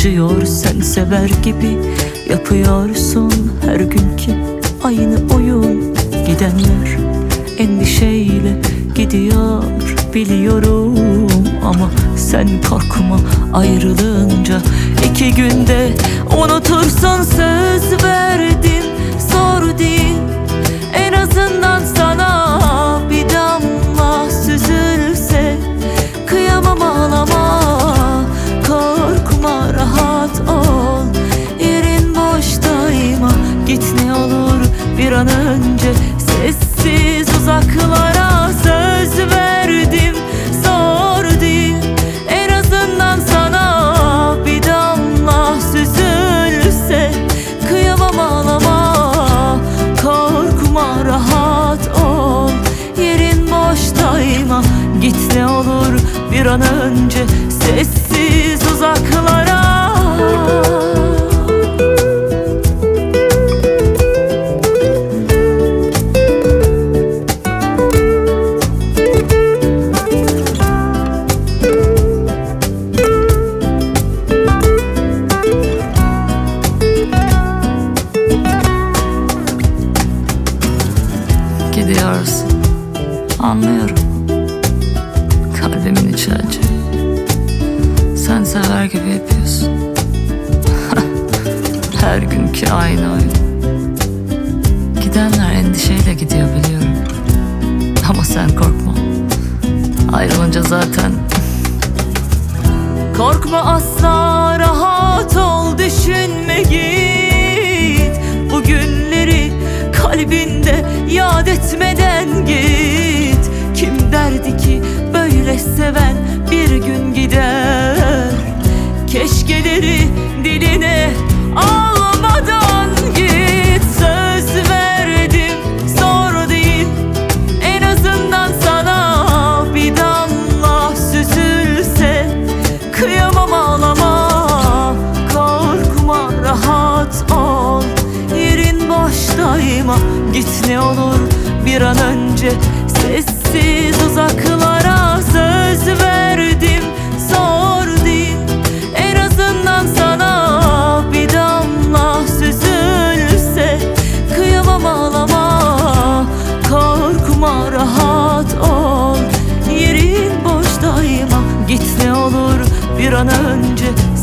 acıyor, sen sever gibi yapıyorsun her günkü aynı oyun. Gidenler endişeyle gidiyor biliyorum, ama sen korkma, ayrılınca 2 günde unutursun. Söz verdim, zor değil, en azından sana bir damla süzülse. Kıyamam, ağlama, korkma, rahat ol, yerin boş daima. Git ne olur bir an önce sessiz uzaklara. Söz verdim, zor değil, en azından sana bir damla süzülse. Kıyamam, ağlama, korkma, rahat ol, yerin boş daima. Git ne olur bir an önce sessiz uzaklara. Gidiyorsun, anlıyorum, kalbimin içi acı. Sen sever gibi yapıyorsun. Her günkü aynı oyun. Gidenler endişeyle gidiyor biliyorum, ama sen korkma, ayrılınca zaten. Korkma asla, rahat ol, düşünme, git. Bu günleri kalbinde yad etmeden git. Kim derdi ki böyle seven bir gün gider? Keşkeleri diline almadan git. Söz verdim, zor değil, en azından sana bir damla süzülse. Kıyamam, ağlama, korkma, rahat ol, yerin boş daima. Git ne olur bir an önce sessiz uzaklara. Söz verdim, zor değil, en azından sana bir damla süzülse. Kıyamam, ağlama, korkma, rahat ol, yerin boş daima. Git ne olur bir an önce